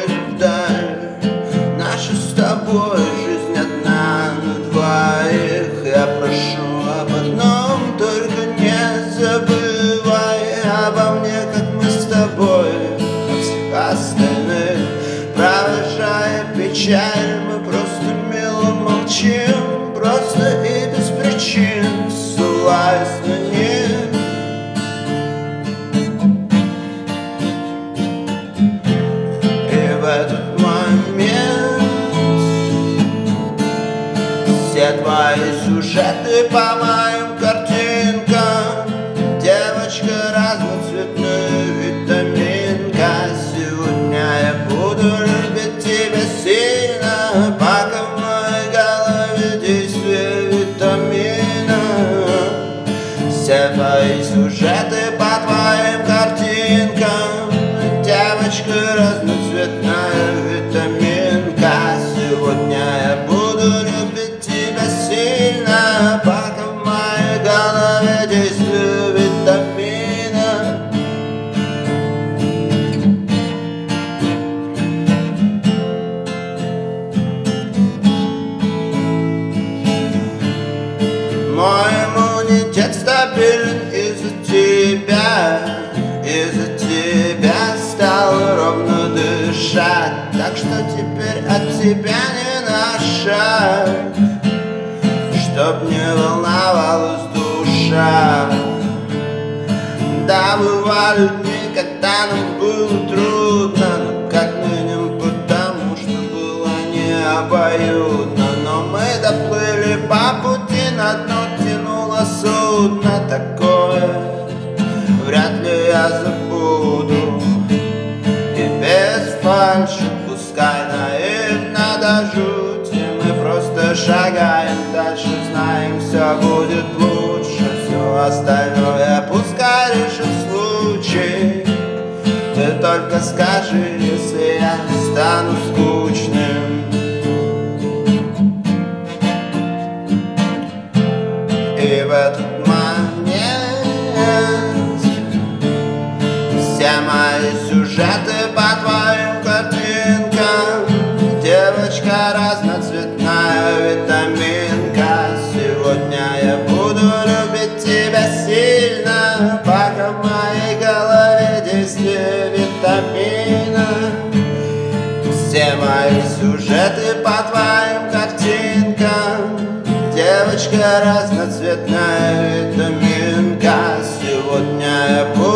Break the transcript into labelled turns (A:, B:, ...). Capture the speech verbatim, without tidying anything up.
A: вдаль. Наша с тобой жизнь одна на двоих. Я прошу об одном, только не забывай обо мне, как мы с тобой от всех остальных. Провожая печаль, мы просто мило молчим, просто и без причин, ссылаясь на них. И в этот момент все твои сюжеты по моим картинкам. Девочка разноцветная витаминка. Сегодня я буду любить тебя сильно, пока в моей голове действие витамина. Все твои сюжеты по твоим картинкам. Девочка разноцветная витаминка. Сегодня я буду любить тебя сильно, пока в моей голове действие витамина. Мой иммунитет стабилен из-за тебя, из-за тебя стал ровно дышать. Так что теперь от тебя не на шаг, чтоб не волновалась душа. Да, бывали дни, когда нам было трудно, но как минимум потому, что было не обоюдно. Но мы доплыли по пути, на дно тянуло судно. Такое вряд ли я забуду. И без фальши, пускай наивно до жути, мы просто шагаем дальше, знаем, все будет лучше. Все остальное пускай решит случай. Ты только скажи, если я стану скучным. И в этот момент все мои сюжеты по твоим картинкам. Девочка разноцветная витаминка. Сегодня я буду любить тебя сильно, пока в моей голове действие витамина. Все мои сюжеты по твоим картинкам. Девочка разноцветная витаминка. Сегодня я буду